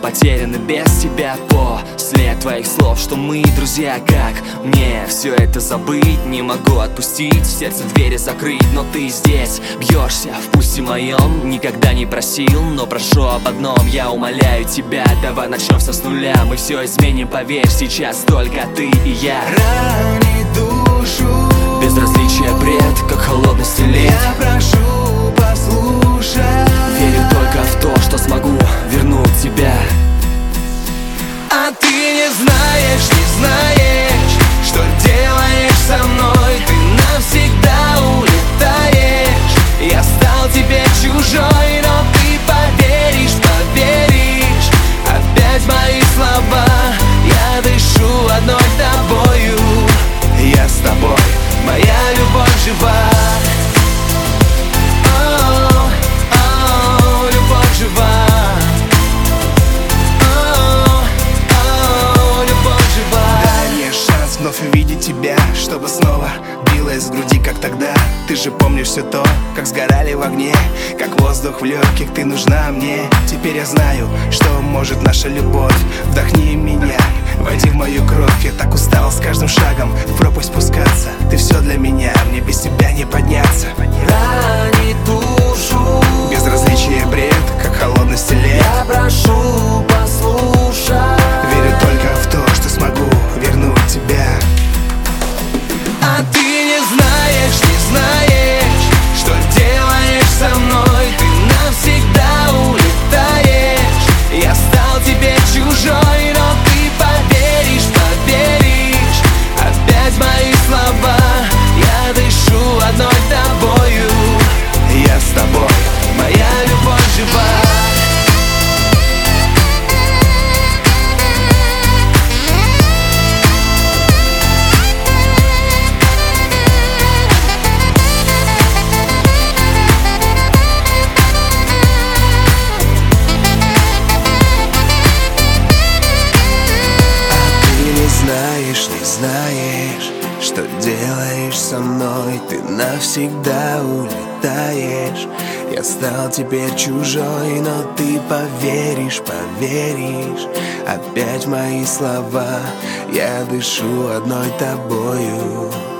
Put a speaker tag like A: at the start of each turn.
A: потеряны без тебя. После твоих слов, что мы друзья, как мне все это забыть? Не могу отпустить, в сердце двери закрыть, но ты здесь бьешься в пульсе моем. Никогда не просил, но прошу об одном, я умоляю тебя, давай начнем все с нуля. Мы все изменим, поверь, сейчас только ты и я.
B: Ранит душу,
A: безразличие бред, как холодный стилет.
B: я прошу, послушай.
A: Верю только в то, что смогу вернуть тебя.
B: А ты не знаешь, что делаешь со мной. Ты навсегда улетаешь. Я стал тебе чужой, но ты поверишь, опять мои слова. Я дышу одной тобою. Я с тобой, моя любовь жива. Любовь жива. Вновь увидеть тебя, чтобы снова билось в груди, как тогда. Ты же помнишь все то, как сгорали в огне, как воздух в легких, ты нужна мне. Теперь я знаю, что может наша любовь. Вдохни меня, войди в мою кровь. Я так устал с каждым шагом в пропасть спускаться. Ты все для меня, мне без тебя не подняться. Ранит душу, безразличие бред, как холодный стилет. Я прошу, послушай. Верю только в то, что смогу вернуть тебя. А ты не знаешь, что делаешь со мной. Ты навсегда улетаешь. Я стал тебе чужой, но ты поверишь, опять мои слова. Я дышу одной тобою. Я с тобой, моя любовь жива. Что делаешь со мной, ты навсегда улетаешь. Я стал теперь чужой, но ты поверишь, опять мои слова. Я дышу одной тобою.